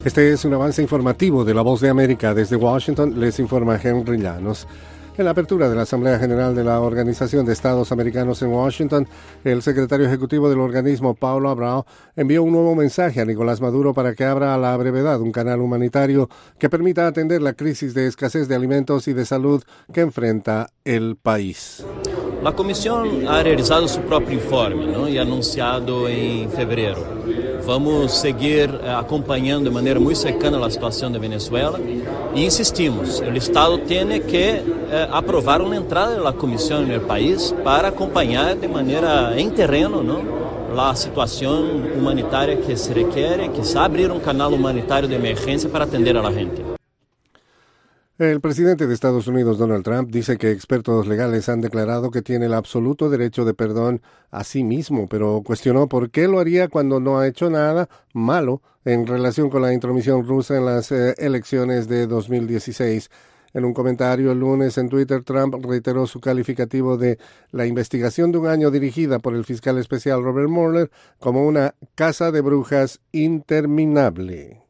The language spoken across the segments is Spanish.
Este es un avance informativo de La Voz de América. Desde Washington les informa Henry Llanos. En la apertura de la Asamblea General de la Organización de Estados Americanos en Washington, el secretario ejecutivo del organismo, Paulo Abrao, envió un nuevo mensaje a Nicolás Maduro para que abra a la brevedad un canal humanitario que permita atender la crisis de escasez de alimentos y de salud que enfrenta el país. La Comisión ha realizado su propio informe, ¿no? Y anunciado en febrero. Vamos seguir acompañando de manera muy cercana la situación de Venezuela y insistimos, el Estado tiene que aprobar una entrada de la Comisión en el país para acompañar de manera en terreno, ¿no?, la situación humanitaria que se requiere, quizá abrir un canal humanitario de emergencia para atender a la gente. El presidente de Estados Unidos, Donald Trump, dice que expertos legales han declarado que tiene el absoluto derecho de perdón a sí mismo, pero cuestionó por qué lo haría cuando no ha hecho nada malo en relación con la intromisión rusa en las elecciones de 2016. En un comentario el lunes en Twitter, Trump reiteró su calificativo de la investigación de un año dirigida por el fiscal especial Robert Mueller como una caza de brujas interminable.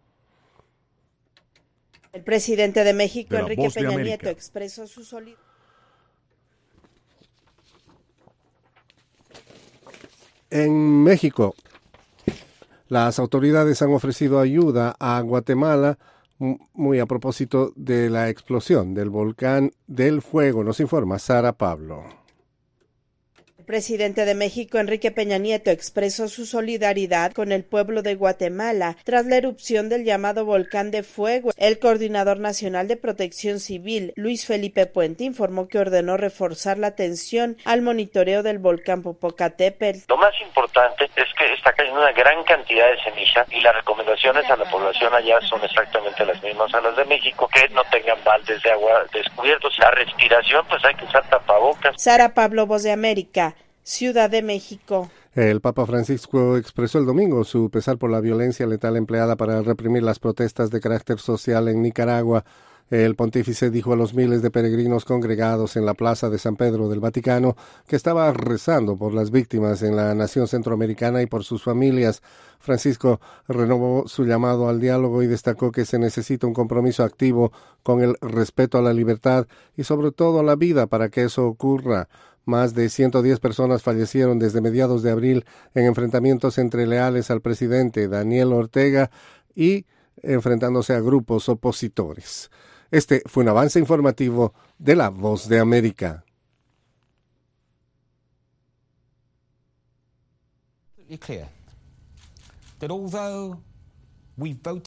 El presidente de México, Enrique Peña Nieto, expresó su solidaridad. En México, las autoridades han ofrecido ayuda a Guatemala muy a propósito de la explosión del volcán del Fuego. Nos informa Sara Pablo. El presidente de México, Enrique Peña Nieto, expresó su solidaridad con el pueblo de Guatemala tras la erupción del llamado Volcán de Fuego. El coordinador nacional de Protección Civil, Luis Felipe Puente, informó que ordenó reforzar la atención al monitoreo del volcán Popocatépetl. Lo más importante es que está cayendo una gran cantidad de ceniza y las recomendaciones a la población allá son exactamente las mismas a las de México, que no tengan baldes de agua descubiertos. La respiración, pues hay que usar tapabocas. Sara Pablo, Voz de América, Ciudad de México. El Papa Francisco expresó el domingo su pesar por la violencia letal empleada para reprimir las protestas de carácter social en Nicaragua. El pontífice dijo a los miles de peregrinos congregados en la plaza de San Pedro del Vaticano que estaba rezando por las víctimas en la nación centroamericana y por sus familias. Francisco renovó su llamado al diálogo y destacó que se necesita un compromiso activo con el respeto a la libertad y sobre todo a la vida para que eso ocurra. Más de 110 personas fallecieron desde mediados de abril en enfrentamientos entre leales al presidente Daniel Ortega y enfrentándose a grupos opositores. Este fue un avance informativo de La Voz de América. Clear that although we voted